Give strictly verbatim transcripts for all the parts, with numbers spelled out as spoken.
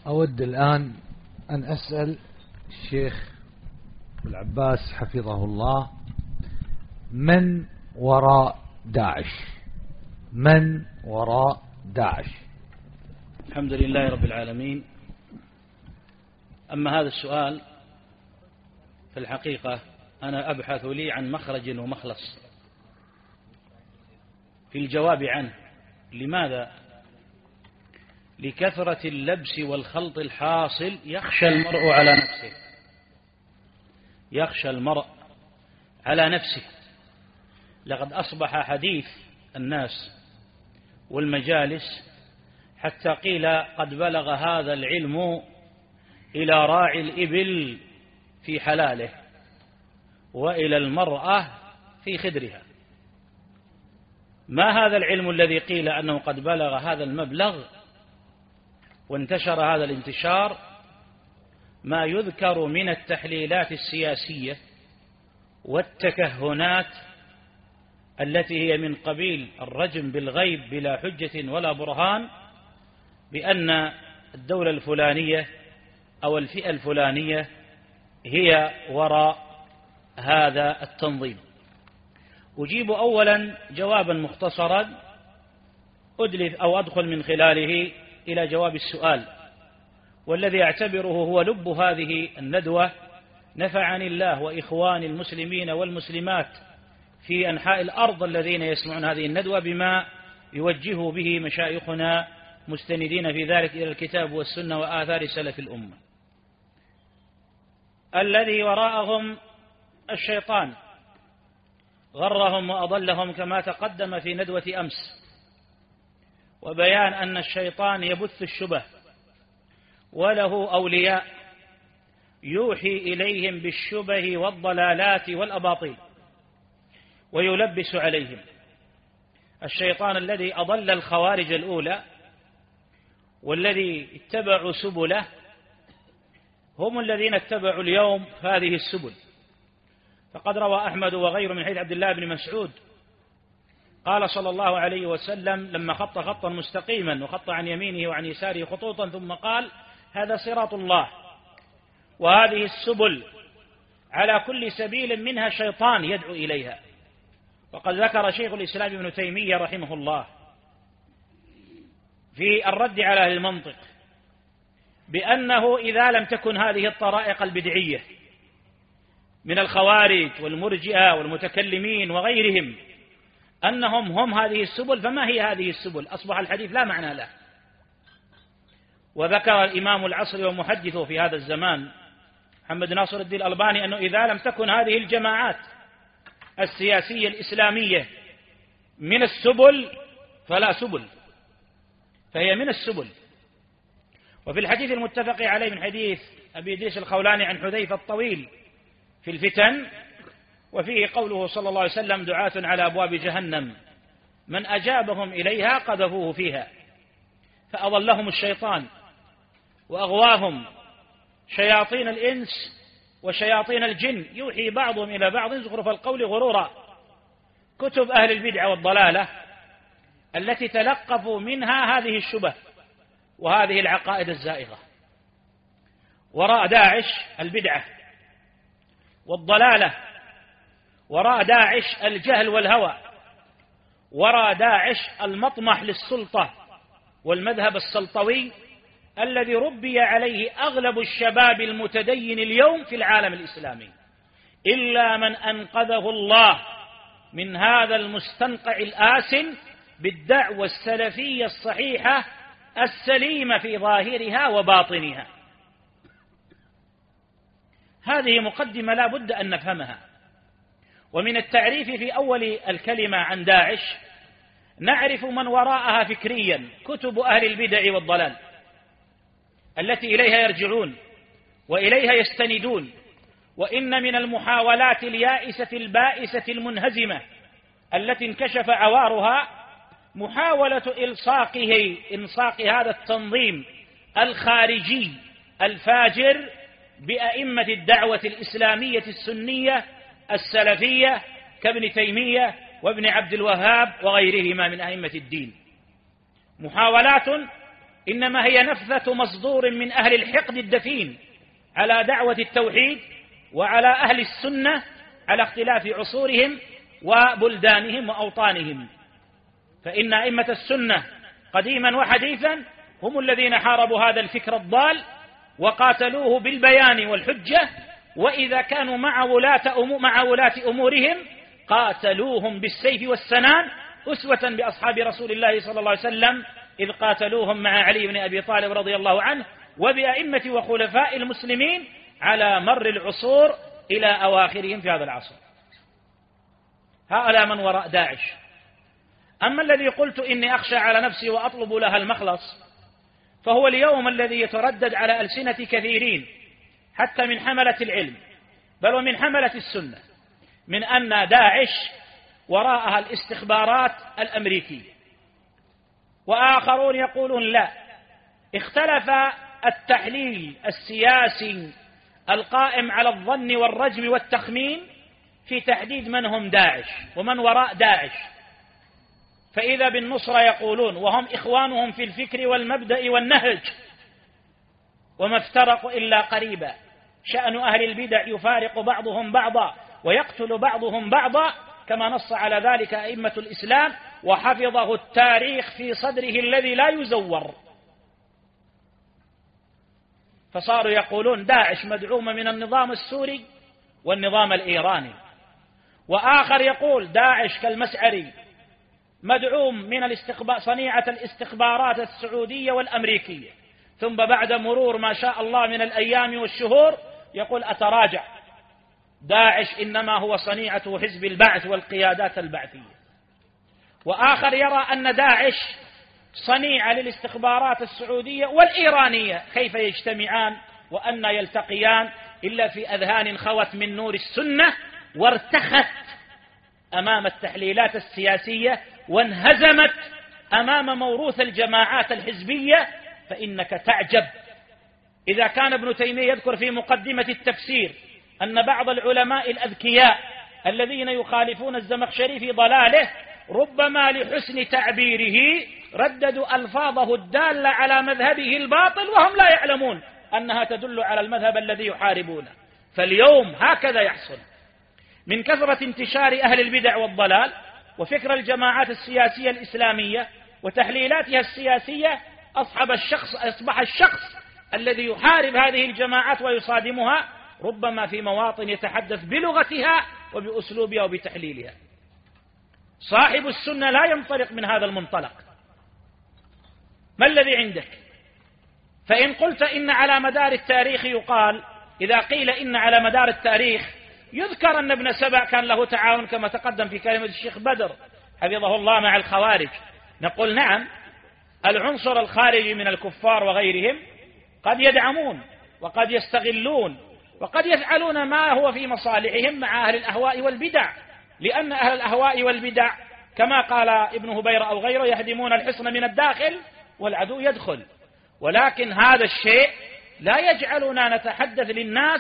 أود الآن أن أسأل الشيخ العباس حفظه الله: من وراء داعش؟ من وراء داعش؟ الحمد لله رب العالمين. أما هذا السؤال في الحقيقة أنا أبحث لي عن مخرج ومخلص في الجواب عنه. لماذا؟ لكثرة اللبس والخلط الحاصل يخشى المرء على نفسه يخشى المرء على نفسه لقد أصبح حديث الناس والمجالس حتى قيل قد بلغ هذا العلم إلى راعي الإبل في حلاله وإلى المرأة في خدرها. ما هذا العلم الذي قيل أنه قد بلغ هذا المبلغ وانتشر هذا الانتشار؟ ما يذكر من التحليلات السياسية والتكهنات التي هي من قبيل الرجم بالغيب بلا حجة ولا برهان بأن الدولة الفلانية أو الفئة الفلانية هي وراء هذا التنظيم. أجيب أولا جوابا مختصرا أدلف أو أدخل من خلاله إلى جواب السؤال، والذي أعتبره هو لب هذه الندوة. نفعني الله وإخواني المسلمين والمسلمات في أنحاء الأرض الذين يسمعون هذه الندوة بما يوجه به مشايخنا مستندين في ذلك إلى الكتاب والسنة وآثار سلف الأمة. الذي وراءهم الشيطان غرهم وأضلهم كما تقدم في ندوة أمس، وبيان أن الشيطان يبث الشبه وله أولياء يوحي إليهم بالشبه والضلالات والأباطيل ويلبس عليهم. الشيطان الذي أضل الخوارج الأولى والذي اتبعوا سبله هم الذين اتبعوا اليوم هذه السبل. فقد روى أحمد وغيره من حديث عبد الله بن مسعود قال صلى الله عليه وسلم لما خط خطا مستقيما وخط عن يمينه وعن يساره خطوطا ثم قال: هذا صراط الله وهذه السبل على كل سبيل منها شيطان يدعو إليها. وقد ذكر شيخ الإسلام ابن تيمية رحمه الله في الرد على أهل المنطق بأنه إذا لم تكن هذه الطرائق البدعية من الخوارج والمرجئة والمتكلمين وغيرهم أنهم هم هذه السبل، فما هي هذه السبل؟ أصبح الحديث لا معنى له. وذكر الإمام العصري ومحدثه في هذا الزمان محمد ناصر الدين الألباني أنه إذا لم تكن هذه الجماعات السياسية الإسلامية من السبل فلا سبل، فهي من السبل. وفي الحديث المتفق عليه من حديث أبي إدريس الخولاني عن حذيفة الطويل في الفتن، وفيه قوله صلى الله عليه وسلم: دعاة على أبواب جهنم من أجابهم إليها قذفوه فيها. فأضلهم الشيطان وأغواهم شياطين الإنس وشياطين الجن يوحي بعضهم إلى بعض زخرف القول غرورا. كتب أهل البدع والضلالة التي تلقفوا منها هذه الشبه وهذه العقائد الزائغة. وراء داعش البدعة والضلالة، وراء داعش الجهل والهوى، وراء داعش المطمح للسلطة والمذهب السلطوي الذي ربي عليه أغلب الشباب المتدين اليوم في العالم الإسلامي، إلا من أنقذه الله من هذا المستنقع الآسن بالدعوة السلفية الصحيحة السليمة في ظاهرها وباطنها. هذه مقدمة لا بد أن نفهمها. ومن التعريف في أول الكلمة عن داعش نعرف من وراءها فكريا: كتب أهل البدع والضلال التي إليها يرجعون وإليها يستندون. وإن من المحاولات اليائسة البائسة المنهزمة التي انكشف عوارها محاولة إلصاقه إلصاق هذا التنظيم الخارجي الفاجر بأئمة الدعوة الإسلامية السنية السلفية كابن تيمية وابن عبد الوهاب وغيرهما من أئمة الدين. محاولات إنما هي نفثة مصدور من أهل الحقد الدفين على دعوة التوحيد وعلى أهل السنة على اختلاف عصورهم وبلدانهم وأوطانهم. فإن أئمة السنة قديما وحديثا هم الذين حاربوا هذا الفكر الضال وقاتلوه بالبيان والحجة، وإذا كانوا مع ولاة مع ولاة أمورهم قاتلوهم بالسيف والسنان، أسوة بأصحاب رسول الله صلى الله عليه وسلم إذ قاتلوهم مع علي بن أبي طالب رضي الله عنه وبأئمة وخلفاء المسلمين على مر العصور إلى أواخرهم في هذا العصر. هؤلاء من وراء داعش. أما الذي قلت إني أخشى على نفسي وأطلب لها المخلص، فهو اليوم الذي يتردد على ألسنة كثيرين حتى من حملة العلم بل ومن حملة السنة من أن داعش وراءها الاستخبارات الأمريكية، وآخرون يقولون لا، اختلف التحليل السياسي القائم على الظن والرجم والتخمين في تحديد من هم داعش ومن وراء داعش. فإذا بالنصرة يقولون وهم إخوانهم في الفكر والمبدأ والنهج وما افترقوا إلا قريبا، شأن أهل البدع يفارق بعضهم بعضا ويقتل بعضهم بعضا، كما نص على ذلك أئمة الإسلام وحفظه التاريخ في صدره الذي لا يزور. فصاروا يقولون داعش مدعومة من النظام السوري والنظام الإيراني، وآخر يقول داعش كالمسعري مدعوم من الاستخبار صنيعة الاستخبارات السعودية والأمريكية، ثم بعد مرور ما شاء الله من الأيام والشهور يقول أتراجع، داعش إنما هو صنيعة حزب البعث والقيادات البعثية. وآخر يرى أن داعش صنيعة للاستخبارات السعودية والإيرانية، كيف يجتمعان وأن يلتقيان إلا في أذهان خوت من نور السنة وارتخت أمام التحليلات السياسية وانهزمت أمام موروث الجماعات الحزبية. فإنك تعجب إذا كان ابن تيمية يذكر في مقدمة التفسير أن بعض العلماء الأذكياء الذين يخالفون الزمخشري في ضلاله ربما لحسن تعبيره رددوا ألفاظه الدالة على مذهبه الباطل وهم لا يعلمون أنها تدل على المذهب الذي يحاربونه. فاليوم هكذا يحصل من كثرة انتشار أهل البدع والضلال وفكر الجماعات السياسية الإسلامية وتحليلاتها السياسية، أصبح الشخص, أصبح الشخص الذي يحارب هذه الجماعات ويصادمها ربما في مواطن يتحدث بلغتها وبأسلوبها وبتحليلها. صاحب السنة لا ينطلق من هذا المنطلق. ما الذي عندك؟ فإن قلت إن على مدار التاريخ يقال، إذا قيل إن على مدار التاريخ يذكر أن ابن سبأ كان له تعاون كما تقدم في كلمة الشيخ بدر حفظه الله مع الخوارج، نقول نعم، العنصر الخارجي من الكفار وغيرهم قد يدعمون وقد يستغلون وقد يفعلون ما هو في مصالحهم مع أهل الأهواء والبدع، لأن أهل الأهواء والبدع كما قال ابن هبيرة أو غيره يهدمون الحصن من الداخل والعدو يدخل. ولكن هذا الشيء لا يجعلنا نتحدث للناس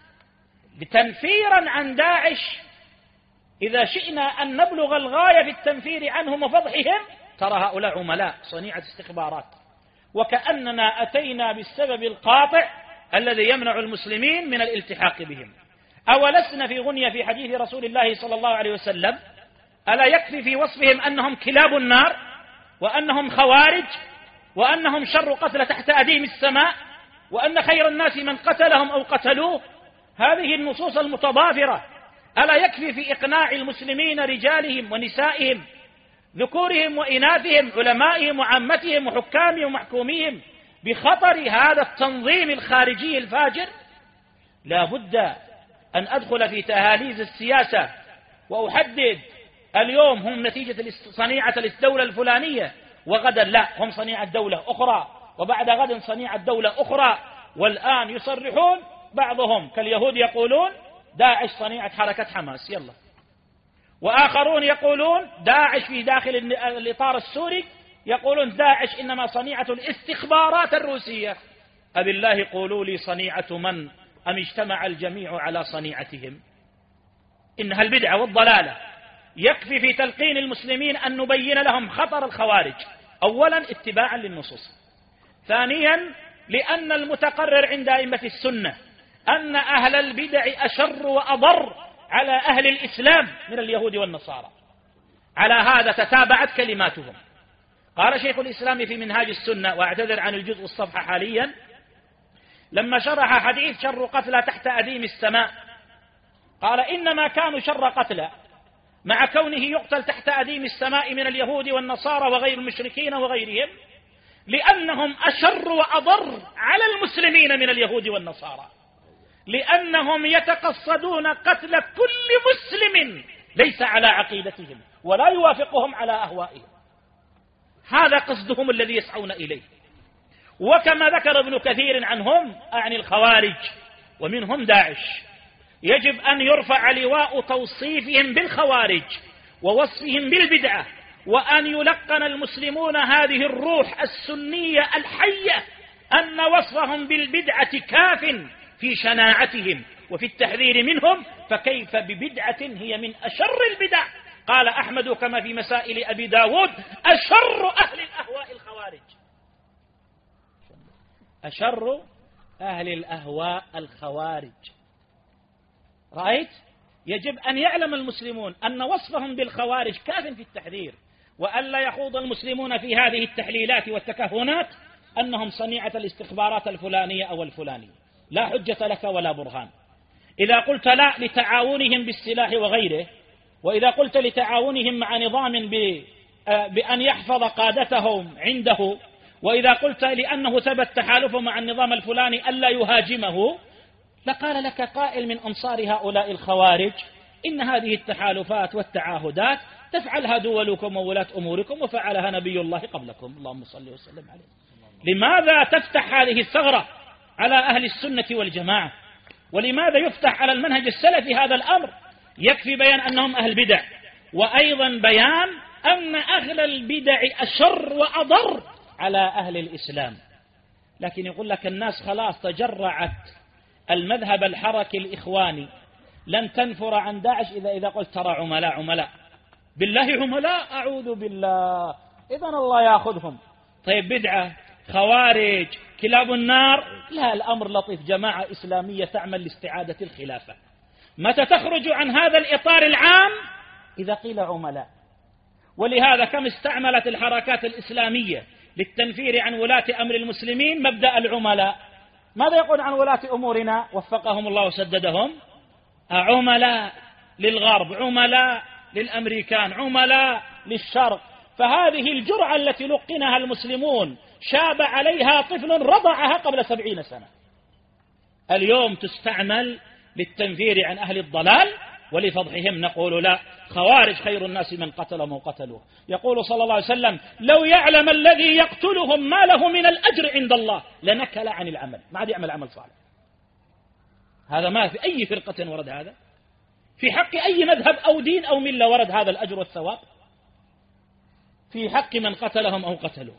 تنفيرا عن داعش. إذا شئنا أن نبلغ الغاية في التنفير عنهم وفضحهم، ترى هؤلاء عملاء صنيعة استخبارات، وكأننا أتينا بالسبب القاطع الذي يمنع المسلمين من الالتحاق بهم. أولسنا في غنية في حديث رسول الله صلى الله عليه وسلم؟ ألا يكفي في وصفهم أنهم كلاب النار وأنهم خوارج وأنهم شر قتل تحت أديم السماء وأن خير الناس من قتلهم أو قتلوه؟ هذه النصوص المتضافرة ألا يكفي في إقناع المسلمين رجالهم ونسائهم ذكورهم وإناثهم علمائهم وعامتهم وحكامهم ومحكوميهم بخطر هذا التنظيم الخارجي الفاجر؟ لا بد أن أدخل في تهاليز السياسة وأحدد اليوم هم نتيجة صنيعة الدولة الفلانية، وغدا لا، هم صنيعة دولة أخرى، وبعد غد صنيعة دولة أخرى. والآن يصرحون بعضهم كاليهود يقولون داعش صنيعة حركة حماس، يلا. وآخرون يقولون داعش في داخل الإطار السوري يقولون داعش إنما صنيعة الاستخبارات الروسية. أبي الله قولوا لي صنيعة من أم اجتمع الجميع على صنيعتهم؟ إنها البدعة والضلالة. يكفي في تلقين المسلمين أن نبين لهم خطر الخوارج، أولا اتباعا للنصوص، ثانيا لأن المتقرر عند أئمة السنة أن أهل البدع أشر وأضر على أهل الإسلام من اليهود والنصارى. على هذا تتابعت كلماتهم. قال شيخ الإسلام في منهاج السنة، وأعتذر عن الجزء الصفحة حاليا، لما شرح حديث شر قتلى تحت أديم السماء، قال إنما كانوا شر قتلى مع كونه يقتل تحت أديم السماء من اليهود والنصارى وغير المشركين وغيرهم، لأنهم أشر وأضر على المسلمين من اليهود والنصارى، لأنهم يتقصدون قتل كل مسلم ليس على عقيدتهم ولا يوافقهم على أهوائهم. هذا قصدهم الذي يسعون إليه. وكما ذكر ابن كثير عنهم، أعني الخوارج ومنهم داعش، يجب أن يرفع لواء توصيفهم بالخوارج ووصفهم بالبدعة، وأن يلقن المسلمون هذه الروح السنية الحية أن وصفهم بالبدعة كاف في شناعتهم وفي التحذير منهم، فكيف ببدعة هي من أشر البدع. قال أحمد كما في مسائل أبي داود: أشر أهل الأهواء الخوارج. أشر أهل الأهواء الخوارج. رأيت؟ يجب أن يعلم المسلمون أن وصفهم بالخوارج كاف في التحذير، وألا يخوض المسلمون في هذه التحليلات والتكهنات أنهم صنيعة الاستخبارات الفلانية أو الفلانية. لا حجة لك ولا برهان. إذا قلت لا لتعاونهم بالسلاح وغيره، وإذا قلت لتعاونهم مع نظام بأن يحفظ قادتهم عنده، وإذا قلت لأنه ثبت تحالفه مع النظام الفلاني ألا يهاجمه، لقال لك قائل من أنصار هؤلاء الخوارج: إن هذه التحالفات والتعاهدات تفعلها دولكم وولاة أموركم وفعلها نبي الله قبلكم، اللهم صل وسلم عليه. لماذا تفتح هذه الثغرة على أهل السنة والجماعة؟ ولماذا يفتح على المنهج السلفي هذا الأمر؟ يكفي بيان أنهم أهل بدع، وأيضا بيان أن أهل البدع أشر وأضر على أهل الإسلام. لكن يقول لك الناس خلاص تجرعت المذهب الحركي الإخواني، لن تنفر عن داعش إذا إذا قلت ترى عملاء عملاء بالله عملاء، أعوذ بالله، إذن الله يأخذهم. طيب بدعة، خوارج، كلاب النار؟ لا، الأمر لطيف. جماعة إسلامية تعمل لاستعادة الخلافة. متى تخرج عن هذا الإطار العام؟ إذا قيل عملاء. ولهذا كم استعملت الحركات الإسلامية للتنفير عن ولاة أمر المسلمين مبدأ العملاء. ماذا يقول عن ولاة أمورنا وفقهم الله وسددهم؟ عملاء للغرب، عملاء للأمريكان، عملاء للشرق. فهذه الجرعة التي لقنها المسلمون شاب عليها طفل رضعها قبل سبعين سنة، اليوم تستعمل للتنفير عن أهل الضلال ولفضحهم. نقول لا، خوارج خير الناس من قتلهم وقتلوه. يقول صلى الله عليه وسلم: لو يعلم الذي يقتلهم ما له من الأجر عند الله لنكل عن العمل، ما عاد يعمل عمل صالح. هذا ما في أي فرقة ورد هذا، في حق أي مذهب أو دين أو ملة ورد هذا الأجر والثواب في حق من قتلهم أو قتلوه.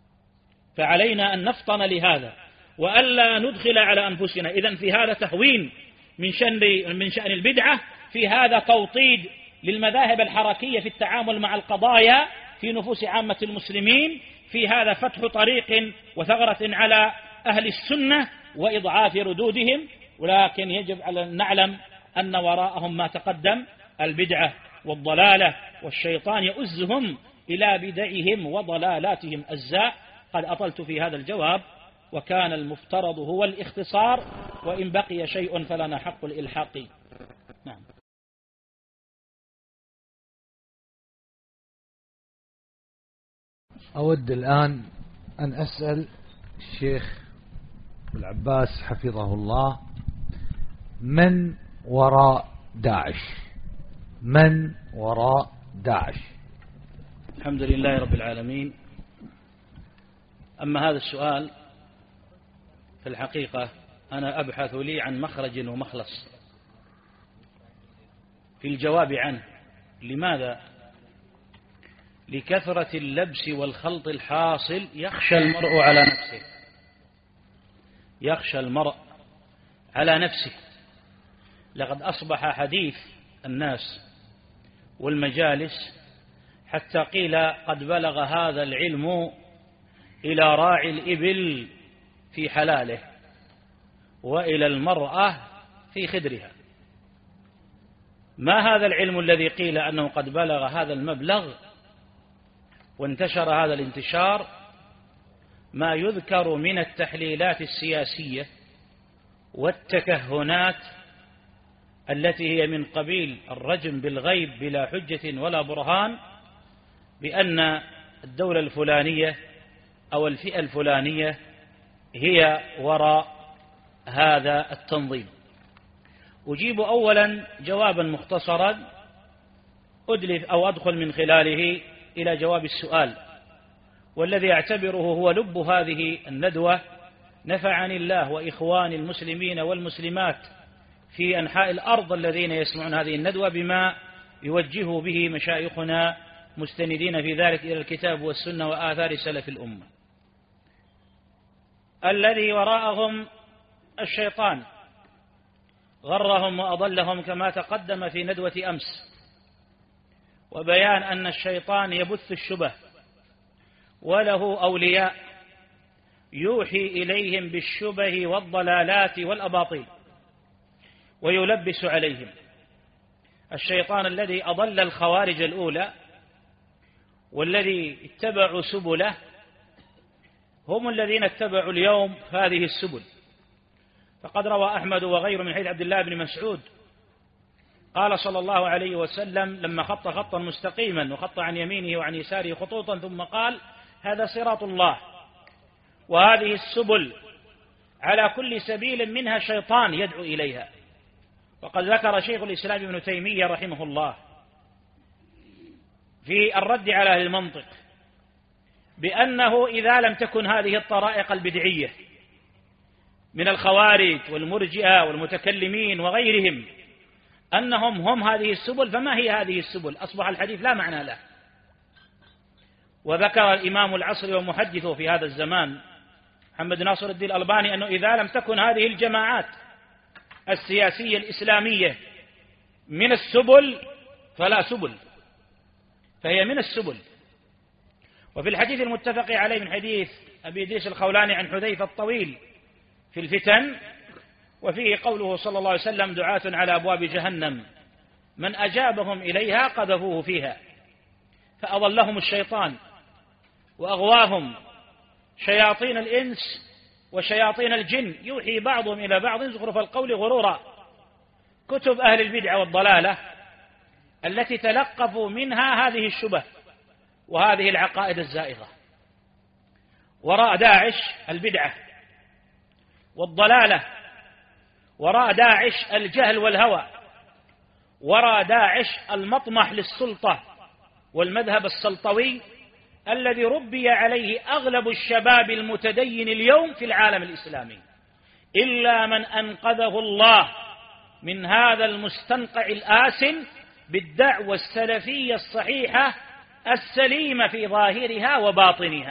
فعلينا أن نفطن لهذا وألا ندخل على أنفسنا. إذن في هذا تهوين من شأن من شأن البدعة، في هذا توطيد للمذاهب الحركية في التعامل مع القضايا في نفوس عامة المسلمين، في هذا فتح طريق وثغرة على أهل السنة وإضعاف ردودهم. ولكن يجب أن نعلم أن وراءهم ما تقدم، البدعة والضلالة، والشيطان يؤزهم إلى بدعهم وضلالاتهم أزاء. قد أطلت في هذا الجواب، وكان المفترض هو الاختصار، وإن بقي شيء فلنا حق الإلحاق. نعم. أود الآن أن أسأل الشيخ العباس حفظه الله: من وراء داعش؟ من وراء داعش؟ الحمد لله رب العالمين. أما هذا السؤال في الحقيقة أنا أبحث لي عن مخرج ومخلص في الجواب عنه. لماذا؟ لكثرة اللبس والخلط الحاصل يخشى المرء على نفسه، يخشى المرء على نفسه. لقد أصبح حديث الناس والمجالس حتى قيل قد بلغ هذا العلم إلى راعي الإبل في حلاله وإلى المرأة في خدرها. ما هذا العلم الذي قيل أنه قد بلغ هذا المبلغ وانتشر هذا الانتشار؟ ما يذكر من التحليلات السياسية والتكهنات التي هي من قبيل الرجم بالغيب بلا حجة ولا برهان بأن الدولة الفلانية أو الفئة الفلانية هي وراء هذا التنظيم. أجيب أولا جوابا مختصرا أدلف أو أدخل من خلاله إلى جواب السؤال، والذي أعتبره هو لب هذه الندوة. نفعني الله وإخواني المسلمين والمسلمات في أنحاء الأرض الذين يسمعون هذه الندوة بما يوجه به مشايخنا مستندين في ذلك إلى الكتاب والسنة وآثار سلف الأمة. الذي وراءهم الشيطان غرهم وأضلهم كما تقدم في ندوة أمس، وبيان أن الشيطان يبث الشبه وله أولياء يوحي إليهم بالشبه والضلالات والأباطيل ويلبس عليهم. الشيطان الذي أضل الخوارج الأولى والذي اتبعوا سبله هم الذين اتبعوا اليوم هذه السبل. فقد روى أحمد وغيره من حديث عبد الله بن مسعود قال صلى الله عليه وسلم لما خط خطا مستقيما وخط عن يمينه وعن يساره خطوطا ثم قال: هذا صراط الله وهذه السبل على كل سبيل منها شيطان يدعو إليها. وقد ذكر شيخ الإسلام ابن تيمية رحمه الله في الرد على أهل المنطق بأنه إذا لم تكن هذه الطرائق البدعية من الخوارج والمرجئة والمتكلمين وغيرهم أنهم هم هذه السبل، فما هي هذه السبل؟ أصبح الحديث لا معنى له. وذكر الإمام العصري ومحدثه في هذا الزمان محمد ناصر الدين الألباني أنه إذا لم تكن هذه الجماعات السياسية الإسلامية من السبل فلا سبل، فهي من السبل. وفي الحديث المتفق عليه من حديث أبي إدريس الخولاني عن حذيفة الطويل في الفتن، وفيه قوله صلى الله عليه وسلم: دعاة على أبواب جهنم من أجابهم إليها قذفوه فيها. فأضلهم الشيطان وأغواهم شياطين الإنس وشياطين الجن يوحي بعضهم إلى بعض زخرف القول غرورا. كتب أهل البدع والضلالة التي تلقفوا منها هذه الشبه وهذه العقائد الزائغة. وراء داعش البدعة والضلالة، وراء داعش الجهل والهوى، وراء داعش المطمح للسلطة والمذهب السلطوي الذي ربي عليه أغلب الشباب المتدين اليوم في العالم الإسلامي، إلا من أنقذه الله من هذا المستنقع الآسن بالدعوة السلفية الصحيحة السليمة في ظاهرها وباطنها.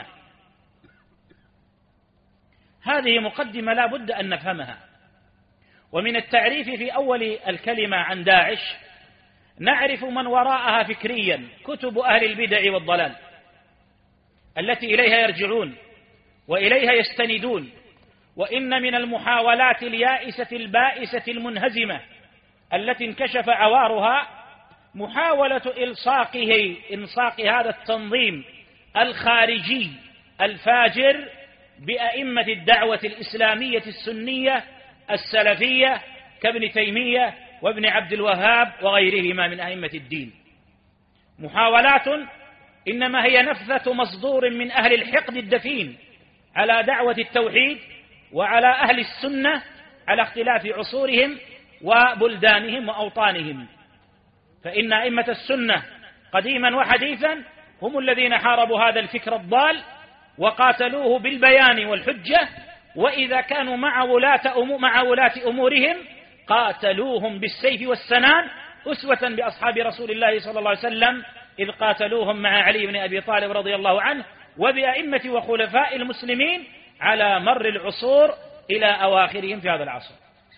هذه مقدمة لا بد أن نفهمها. ومن التعريف في أول الكلمة عن داعش نعرف من وراءها فكريا: كتب أهل البدع والضلال التي إليها يرجعون وإليها يستندون. وإن من المحاولات اليائسة البائسة المنهزمة التي انكشف عوارها محاولة إلصاقه إلصاق هذا التنظيم الخارجي الفاجر بأئمة الدعوة الإسلامية السنية السلفية كابن تيمية وابن عبد الوهاب وغيرهما من أئمة الدين. محاولات إنما هي نفثة مصدور من أهل الحقد الدفين على دعوة التوحيد وعلى أهل السنة على اختلاف عصورهم وبلدانهم وأوطانهم. فإن أئمة السنة قديما وحديثا هم الذين حاربوا هذا الفكر الضال وقاتلوه بالبيان والحجة، وإذا كانوا مع ولاة مع ولاة أمورهم قاتلوهم بالسيف والسنان، أسوة بأصحاب رسول الله صلى الله عليه وسلم إذ قاتلوهم مع علي بن أبي طالب رضي الله عنه وبأئمة وخلفاء المسلمين على مر العصور إلى أواخرهم في هذا العصر.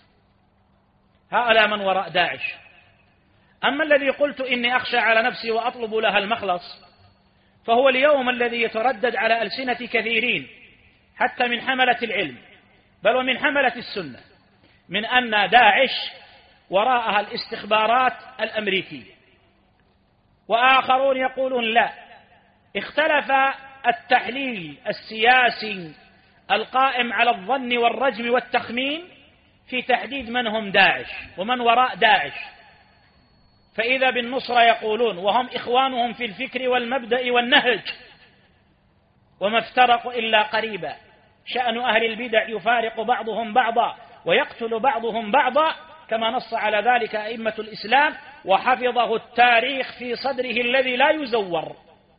هؤلاء من وراء داعش. أما الذي قلت إني أخشى على نفسي وأطلب لها المخلص، فهو اليوم الذي يتردد على ألسنة كثيرين حتى من حملة العلم بل ومن حملة السنة من أن داعش وراءها الاستخبارات الأمريكية، وآخرون يقولون لا، اختلف التحليل السياسي القائم على الظن والرجم والتخمين في تحديد من هم داعش ومن وراء داعش. فإذا بالنصرة يقولون وهم إخوانهم في الفكر والمبدأ والنهج وما افترقوا إلا قريبا، شأن أهل البدع يفارق بعضهم بعضا ويقتل بعضهم بعضا، كما نص على ذلك أئمة الإسلام وحفظه التاريخ في صدره الذي لا يزور.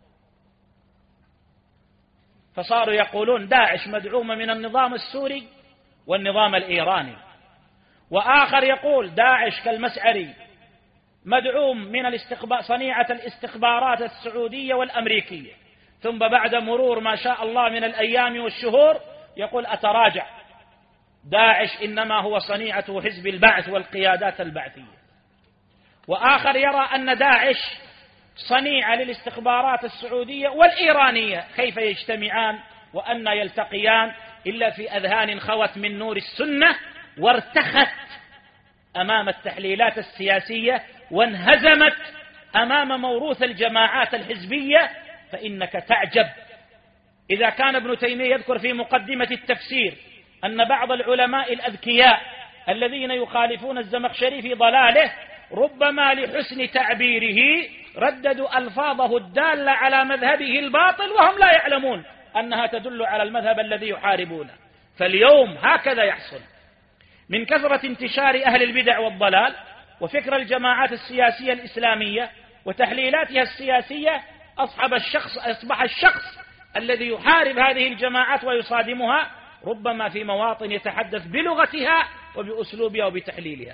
فصاروا يقولون داعش مدعومة من النظام السوري والنظام الإيراني، وآخر يقول داعش كالمسعري مدعوم من الاستخبار صنيعة الاستخبارات السعودية والأمريكية، ثم بعد مرور ما شاء الله من الأيام والشهور يقول أتراجع، داعش إنما هو صنيعة حزب البعث والقيادات البعثية. وآخر يرى أن داعش صنيعة للاستخبارات السعودية والإيرانية، كيف يجتمعان وأن يلتقيان إلا في أذهان خوت من نور السنة وارتخت أمام التحليلات السياسية وانهزمت أمام موروث الجماعات الحزبية. فإنك تعجب إذا كان ابن تيمية يذكر في مقدمة التفسير أن بعض العلماء الأذكياء الذين يخالفون الزمخشري في ضلاله ربما لحسن تعبيره رددوا ألفاظه الدالة على مذهبه الباطل وهم لا يعلمون أنها تدل على المذهب الذي يحاربونه. فاليوم هكذا يحصل من كثرة انتشار أهل البدع والضلال وفكر الجماعات السياسية الإسلامية وتحليلاتها السياسية، أصحب الشخص أصبح الشخص الذي يحارب هذه الجماعات ويصادمها ربما في مواطن يتحدث بلغتها وبأسلوبها وبتحليلها.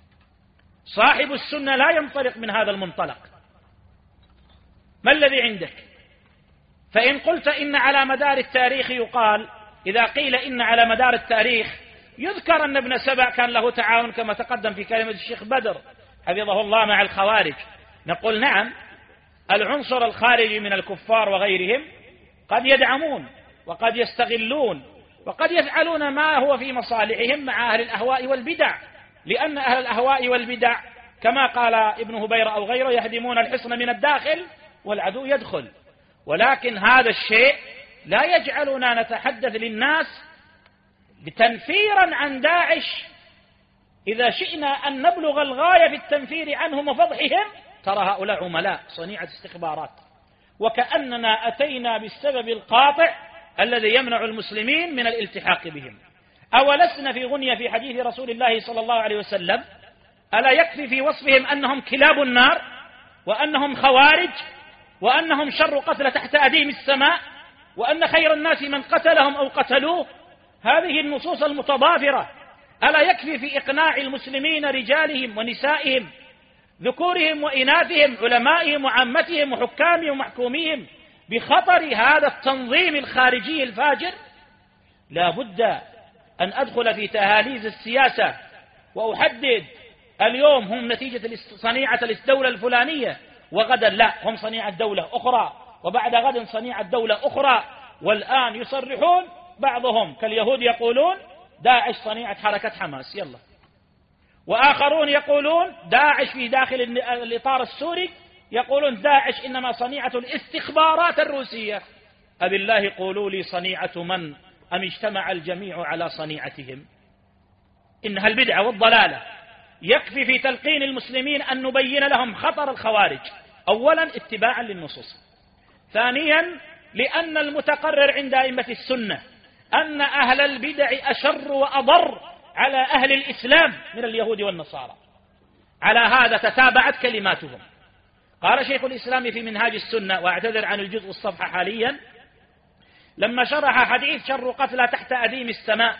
صاحب السنة لا ينطلق من هذا المنطلق. ما الذي عندك؟ فإن قلت إن على مدار التاريخ يقال، إذا قيل إن على مدار التاريخ يذكر أن ابن سبع كان له تعاون كما تقدم في كلمة الشيخ بدر حفظه الله مع الخوارج، نقول نعم، العنصر الخارجي من الكفار وغيرهم قد يدعمون وقد يستغلون وقد يفعلون ما هو في مصالحهم مع أهل الأهواء والبدع، لأن أهل الأهواء والبدع كما قال ابن هبيرة أو غيره يهدمون الحصن من الداخل والعدو يدخل. ولكن هذا الشيء لا يجعلنا نتحدث للناس تنفيرا عن داعش. إذا شئنا أن نبلغ الغاية في التنفير عنهم وفضحهم، ترى هؤلاء عملاء صنيعة استخبارات، وكأننا أتينا بالسبب القاطع الذي يمنع المسلمين من الالتحاق بهم. أولسنا في غنية في حديث رسول الله صلى الله عليه وسلم ألا يكفي في وصفهم أنهم كلاب النار وأنهم خوارج وأنهم شر قتل تحت أديم السماء وأن خير الناس من قتلهم أو قتلوه؟ هذه النصوص المتضافرة ألا يكفي في إقناع المسلمين رجالهم ونسائهم ذكورهم وإناثهم علمائهم وعامتهم وحكامهم ومحكوميهم بخطر هذا التنظيم الخارجي الفاجر؟ لا بد أن أدخل في تهاليز السياسة وأحدد اليوم هم نتيجة صنيعة الدولة الفلانية، وغدا لا هم صنيعة دولة أخرى، وبعد غد صنيعة دولة أخرى. والآن يصرحون بعضهم كاليهود يقولون داعش صنيعة حركة حماس، يلا. وآخرون يقولون داعش في داخل الإطار السوري يقولون داعش إنما صنيعة الاستخبارات الروسية. أبالله قولوا لي صنيعة من أم اجتمع الجميع على صنيعتهم؟ إنها البدعة والضلالة. يكفي في تلقين المسلمين أن نبين لهم خطر الخوارج، أولا اتباعا للنصوص، ثانيا لأن المتقرر عند أئمة السنة أن أهل البدع أشر وأضر على أهل الإسلام من اليهود والنصارى. على هذا تتابعت كلماتهم. قال شيخ الإسلام في منهاج السنة، وأعتذر عن الجزء الصفحة حاليا، لما شرح حديث شر قتلى تحت أديم السماء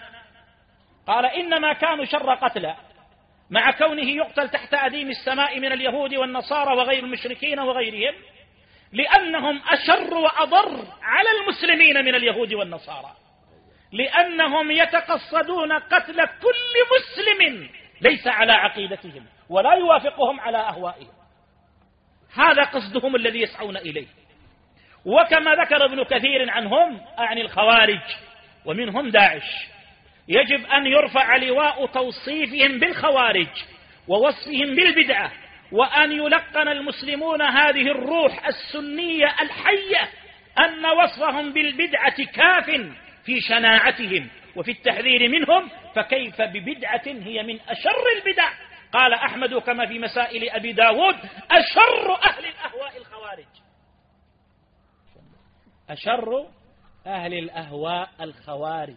قال إنما كانوا شر قتلى مع كونه يقتل تحت أديم السماء من اليهود والنصارى وغير المشركين وغيرهم، لأنهم أشر وأضر على المسلمين من اليهود والنصارى، لأنهم يتقصدون قتل كل مسلم ليس على عقيدتهم ولا يوافقهم على أهوائهم. هذا قصدهم الذي يسعون إليه. وكما ذكر ابن كثير عنهم أعني الخوارج ومنهم داعش، يجب أن يرفع لواء توصيفهم بالخوارج ووصفهم بالبدعة، وأن يلقن المسلمون هذه الروح السنية الحية أن وصفهم بالبدعة كاف في شناعتهم وفي التحذير منهم، فكيف ببدعة هي من أشر البدع؟ قال أحمد كما في مسائل أبي داود: أشر أهل الأهواء الخوارج. أشر أهل الأهواء الخوارج.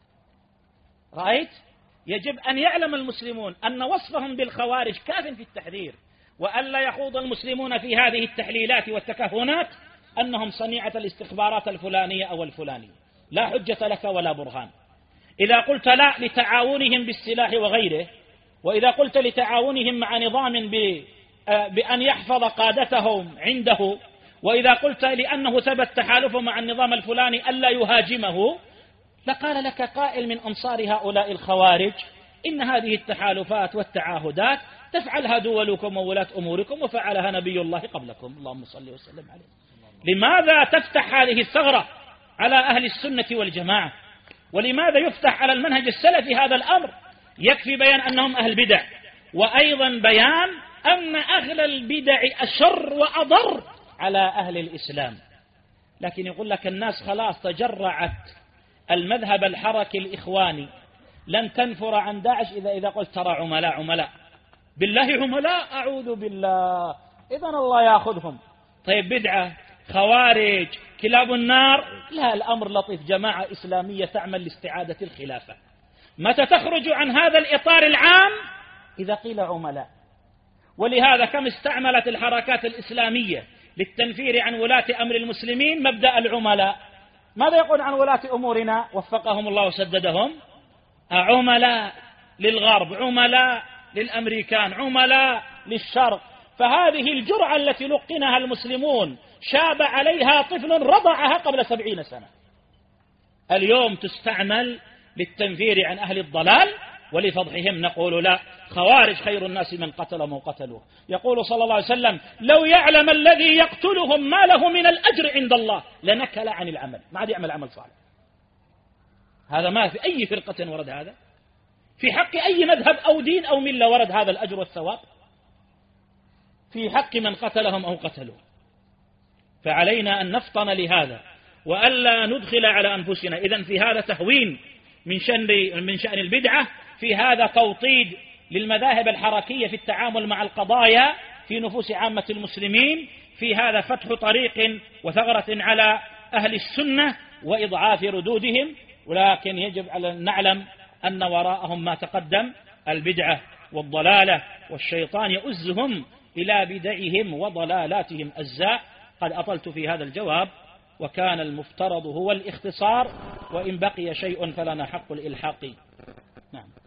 رأيت؟ يجب أن يعلم المسلمون أن وصفهم بالخوارج كاف في التحذير، وألا يخوض المسلمون في هذه التحليلات والتكهنات أنهم صنيعة الاستخبارات الفلانية أو الفلانية. لا حجة لك ولا برهان. إذا قلت لا لتعاونهم بالسلاح وغيره، وإذا قلت لتعاونهم مع نظام بأن يحفظ قادتهم عنده، وإذا قلت لأنه ثبت تحالفه مع النظام الفلاني ألا يهاجمه، لقال لك قائل من أنصار هؤلاء الخوارج: إن هذه التحالفات والتعاهدات تفعلها دولكم وولاة أموركم وفعلها نبي الله قبلكم، اللهم صل وسلم عليه. لماذا تفتح هذه الثغرة على أهل السنة والجماعة؟ ولماذا يفتح على المنهج السلفي هذا الأمر؟ يكفي بيان أنهم أهل بدع، وأيضا بيان أن أهل البدع أشر وأضر على أهل الإسلام. لكن يقول لك الناس خلاص تجرعت المذهب الحركي الإخواني، لن تنفر عن داعش إذا إذا قلت ترى عملاء عملاء بالله عملاء، أعوذ بالله، إذن الله يأخذهم. طيب بدعة، خوارج، كلاب النار، لا، الأمر لطيف. جماعة إسلامية تعمل لاستعادة الخلافة. متى تخرج عن هذا الإطار العام؟ إذا قيل عملاء. ولهذا كم استعملت الحركات الإسلامية للتنفير عن ولاة أمر المسلمين مبدأ العملاء. ماذا يقول عن ولاة أمورنا وفقهم الله وسددهم؟ عملاء للغرب، عملاء للأمريكان، عملاء للشرق. فهذه الجرعة التي لقنها المسلمون شاب عليها طفل رضعها قبل سبعين سنة، اليوم تستعمل للتنفير عن أهل الضلال ولفضحهم. نقول لا، خوارج خير الناس من قتلهم وقتلوه. يقول صلى الله عليه وسلم: لو يعلم الذي يقتلهم ما له من الأجر عند الله لنكل عن العمل، ما عاد يعمل عمل صالح. هذا ما في أي فرقة ورد هذا، في حق أي مذهب أو دين أو ملة ورد هذا الأجر والثواب في حق من قتلهم أو قتلوه. فعلينا أن نفطن لهذا وألا ندخل على أنفسنا. إذن في هذا تهوين من شأن من شأن البدعة، في هذا توطيد للمذاهب الحركية في التعامل مع القضايا في نفوس عامة المسلمين، في هذا فتح طريق وثغرة على أهل السنة وإضعاف ردودهم. ولكن يجب على أن نعلم أن وراءهم ما تقدم، البدعة والضلالة، والشيطان يؤزهم إلى بدعهم وضلالاتهم أزاء. قد أطلت في هذا الجواب، وكان المفترض هو الاختصار، وإن بقي شيء فلنا حق الإلحاق. نعم.